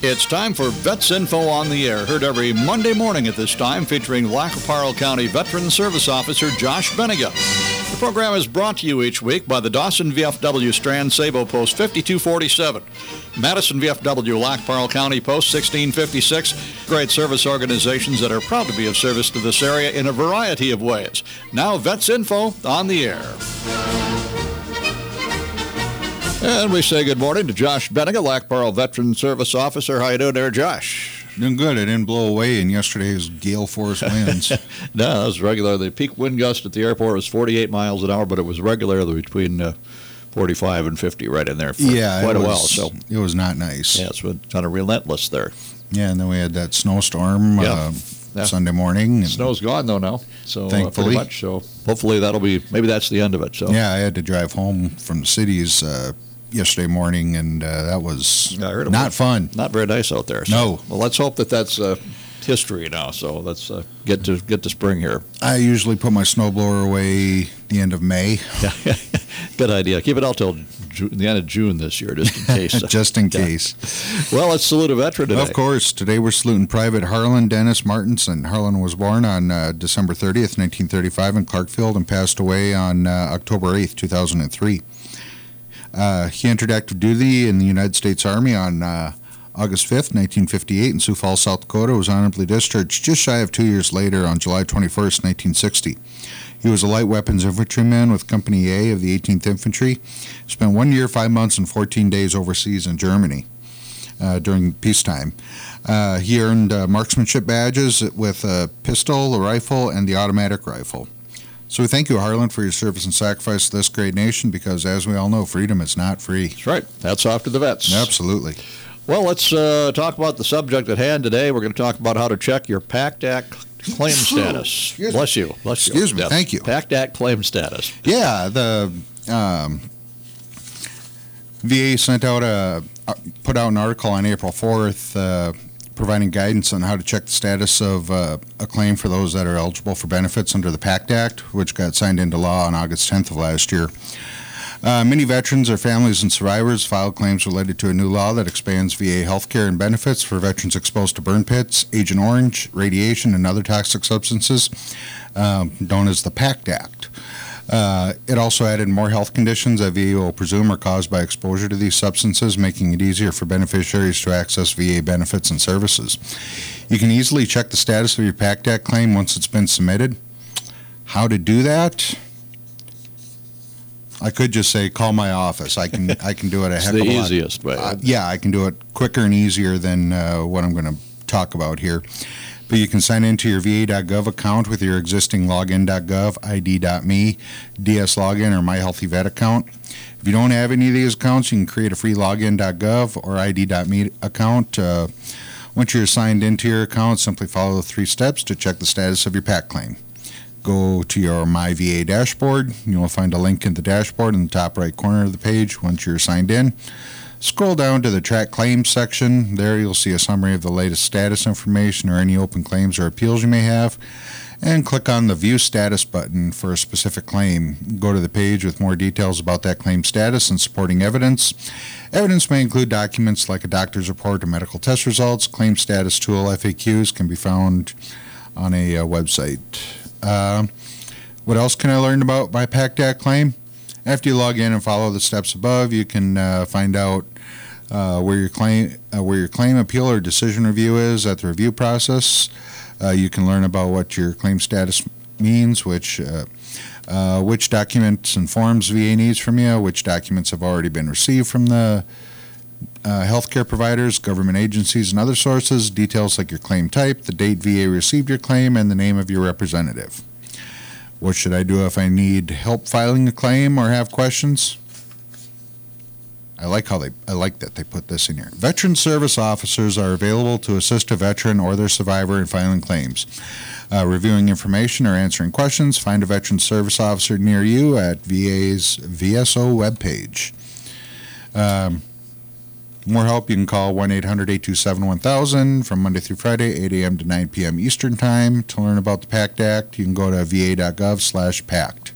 It's time for Vets Info on the Air, heard every Monday morning at this time, featuring Lac qui Parle County Veteran Service Officer Josh Benega. The program is brought to you each week by the Dawson VFW Strand Sabo Post 5247, Madison VFW Lac qui Parle County Post 1656, great service organizations that are proud to be of service to this area in a variety of ways. Now, Vets Info on the Air. And we say good morning to Josh Benega, Lac qui Parle Veteran Service Officer. How you doing there, Josh? Doing good. It didn't blow away in yesterday's gale force winds. No, it was regular. The peak wind gust at the airport was 48 miles an hour, but it was regularly between 45 and 50 right in there for quite a while. So it was not nice. Yeah, it's been kind of relentless there. Yeah, and then we had that snowstorm Sunday morning. Snow's gone, though, now. So thankfully. Pretty much. So hopefully maybe that's the end of it. So yeah, I had to drive home from the cities yesterday morning, and that was not fun. Not very nice out there. So. No. Well, let's hope that's history now. So let's get to spring here. I usually put my snowblower away the end of May. Good idea. Keep it out till the end of June this year, just in case. Just in case. Well, let's salute a veteran today. Of course. Today we're saluting Private Harlan Dennis Martinson. Harlan was born on December 30th, 1935 in Clarkfield and passed away on October 8th, 2003. He entered active duty in the United States Army on August 5th, 1958 in Sioux Falls, South Dakota. Was honorably discharged just shy of 2 years later on July 21st, 1960. He was a light weapons infantryman with Company A of the 18th Infantry. Spent 1 year, 5 months, and 14 days overseas in Germany during peacetime. He earned marksmanship badges with a pistol, a rifle, and the automatic rifle. So we thank you, Harlan, for your service and sacrifice to this great nation, because as we all know, freedom is not free. That's right. Hats off to the vets. Absolutely. Well, let's talk about the subject at hand today. We're going to talk about how to check your PACT Act claim status. Bless you. Excuse me. Yes. Thank you. PACT Act claim status. Yeah, the VA put out an article on April 4th providing guidance on how to check the status of a claim for those that are eligible for benefits under the PACT Act, which got signed into law on August 10th of last year. Many veterans, their families, and survivors filed claims related to a new law that expands VA health care and benefits for veterans exposed to burn pits, Agent Orange, radiation, and other toxic substances, known as the PACT Act. It also added more health conditions that VA will presume are caused by exposure to these substances, making it easier for beneficiaries to access VA benefits and services. You can easily check the status of your PACT Act claim once it's been submitted. How to do that? I could just say call my office. I can do it a heck of a lot. It's the easiest way. I can do it quicker and easier than what I'm going to talk about here. But you can sign into your VA.gov account with your existing login.gov, ID.me, DS Login, or My Healthy Vet account. If you don't have any of these accounts, you can create a free login.gov or ID.me account. Once you're signed into your account, simply follow the 3 steps to check the status of your PACT claim. Go to your My VA dashboard. You will find a link in the dashboard in the top right corner of the page once you're signed in. Scroll down to the Track Claims section. There you'll see a summary of the latest status information or any open claims or appeals you may have. And click on the View Status button for a specific claim. Go to the page with more details about that claim status and supporting evidence. Evidence may include documents like a doctor's report or medical test results. Claim status tool FAQs can be found on a website. What else can I learn about my PACT Act claim? After you log in and follow the steps above, you can find out where your claim appeal or decision review is at the review process. You can learn about what your claim status means, which documents and forms VA needs from you, which documents have already been received from the healthcare providers, government agencies, and other sources, details like your claim type, the date VA received your claim, and the name of your representative. What should I do if I need help filing a claim or have questions? I like that they put this in here. Veteran service officers are available to assist a veteran or their survivor in filing claims, reviewing information, or answering questions. Find a veteran service officer near you at VA's VSO webpage. More help, you can call 1-800-827-1000 from Monday through Friday, 8 a.m. to 9 p.m. Eastern Time. To learn about the PACT Act, you can go to va.gov/PACT.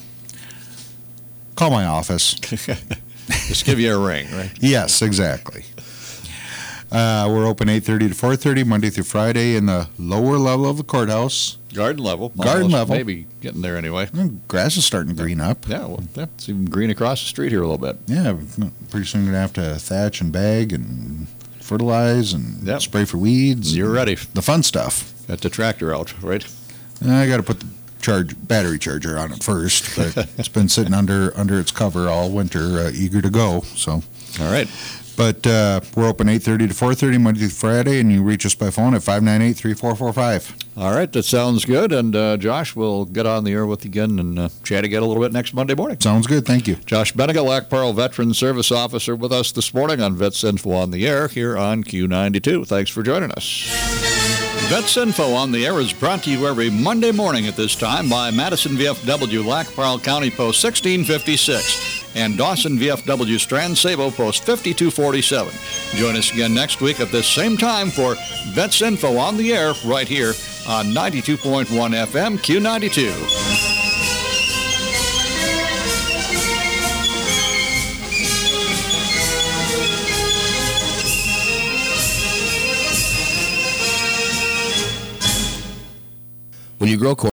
Call my office. Just give you a ring, right? Yes, exactly. We're open 8:30 to 4:30 Monday through Friday in the lower level of the courthouse. Garden level. Garden level. Maybe getting there anyway. Grass is starting to green up. Yeah, well, it's even green across the street here a little bit. Yeah, pretty soon going to have to thatch and bag and fertilize and spray for weeds. You're ready. The fun stuff. Got the tractor out, right? I got to put the battery charger on it first, but it's been sitting under its cover all winter, eager to go. So, all right. But we're open 8:30 to 4:30 Monday through Friday, and you reach us by phone at 598-3445. All right, that sounds good. And Josh, we'll get on the air with you again and chat again a little bit next Monday morning. Sounds good. Thank you. Josh Benega, Lac Pearl Veteran Service Officer, with us this morning on Vets Info on the Air here on Q92. Thanks for joining us. Vets Info on the Air is brought to you every Monday morning at this time by Madison VFW, Lac Pearl County Post 1656. And Dawson VFW Strand Sabo Post 5247. Join us again next week at this same time for Vets Info on the Air right here on 92.1 FM Q92. When you grow corn,